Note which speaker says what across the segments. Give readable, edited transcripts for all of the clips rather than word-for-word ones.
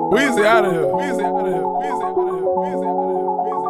Speaker 1: Weezy out of here. Weezy out of here. Weezy out of here. Weezy out of here.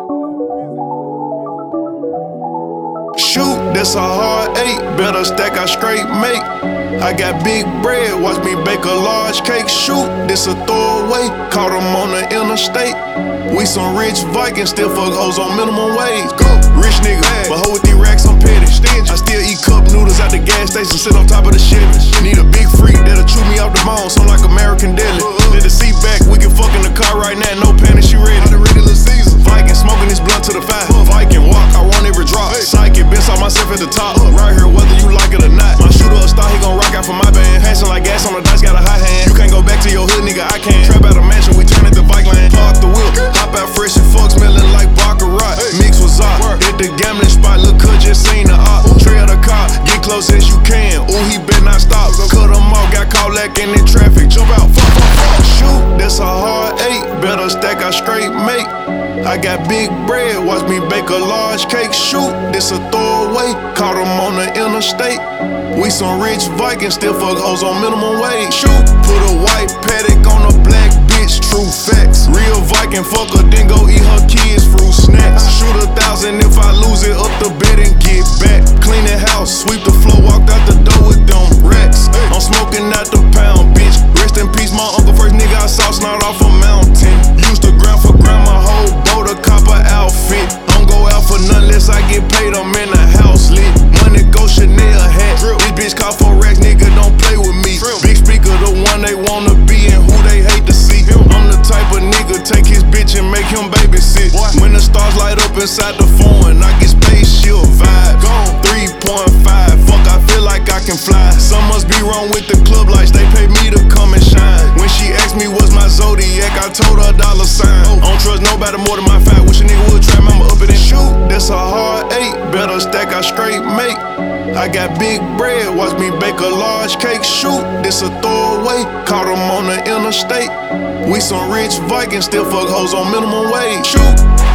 Speaker 2: Shoot, this a hard 8, better stack I straight make. I got big bread, watch me bake a large cake. Shoot, this a throwaway, caught 'em on the interstate. We some rich Vikings, still fuck hoes on minimum wage. Go, rich nigga, but hoe with these racks, I'm petty. I still eat cup noodles at the gas station, sit on top of the Chevy. Need a big freak that'll chew me off the bone, something like American Deli. Let the seat back, we can fuck in the car right now, no panic, she ready. Viking, smoking this blunt to the fire. Viking walk, I want every drop. Psychic, bitch, saw myself at the top. Right here, whether you like it or not. My shooter a star, he gon' rock out for my band. Passing like gas on the dice, got a high hand. You can't go back to your hood, nigga, I can't. Trap out a mansion, we turn it to bike lane. Park the whip, hop out fresh and fuck, smelling like Baccarat. Mix was up, hit the gambling spot, look, cut, just seen the op. Trail the car, get close as you can. Ooh, he better not stop. Cut him off, got caught lacking in traffic. Jump out, fuck. Shoot, that's a hard 8, better stack I straight make. I got big bread, watch me bake a large cake. Shoot, this a throwaway, caught 'em on the interstate. We some rich Vikings, still fuck hoes on minimum wage. Shoot, put a white paddock on a black bitch, true facts. Real Viking, fuck her, then go eat her kids' fruit snacks. Shoot 1,000 if I lose it, up the bed and get back. Clean the house, sweep the floor, walked out the door with them racks. I'm smoking out the pound, bitch. Rest in peace, my uncle, first nigga I saw snort off a mountain. Used to grind for grandma, whole boat, a copper outfit. Don't go out for none unless I get paid, I'm in the house lit. Money go Chanel hat. This bitch call for racks, nigga, don't play with me. Big speaker, the one they wanna be and who they hate to see. I'm the type of nigga, take his bitch and make him babysit. When the stars light up inside the phone, I get spaceship vibes. 3.5, fuck, I feel like I can fly. Something must be wrong with the club lights, they pay me to come and shine. When she asked me what's my zodiac, I told her $sign. I don't trust nobody more than my five. Wish a nigga would try, I'ma up it and shoot. That's a hard 8, better stack I straight make. I got big bread, watch me bake a large cake. Shoot, this a throwaway, caught 'em on the interstate. We some rich Vikings, still fuck hoes on minimum wage. Shoot.